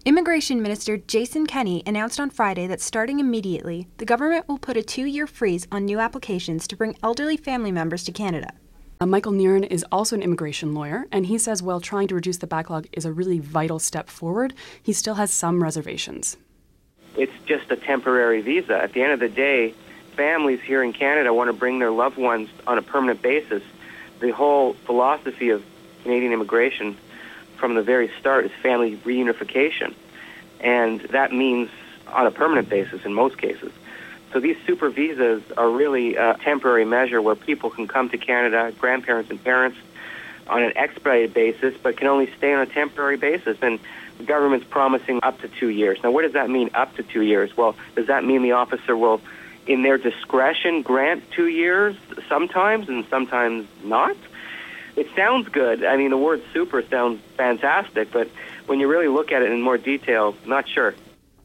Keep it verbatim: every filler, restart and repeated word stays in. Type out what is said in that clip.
Immigration Minister Jason Kenney announced on Friday that starting immediately, the government will put a two-year freeze on new applications to bring elderly family members to Canada. Uh, Michael Nearin is also an immigration lawyer, and he says while trying to reduce the backlog is a really vital step forward, he still has some reservations. It's just a temporary visa. At the end of the day, families here in Canada want to bring their loved ones on a permanent basis. The whole philosophy of Canadian immigration from the very start is family reunification, and that means on a permanent basis in most cases. So these super visas are really a temporary measure where people can come to Canada, grandparents and parents, on an expedited basis, but can only stay on a temporary basis. And the government's promising up to two years. Now, what does that mean, up to two years? Well, does that mean the officer will, in their discretion, grant two years sometimes and sometimes not? It sounds good. I mean, the word super sounds fantastic, but when you really look at it in more detail, not sure.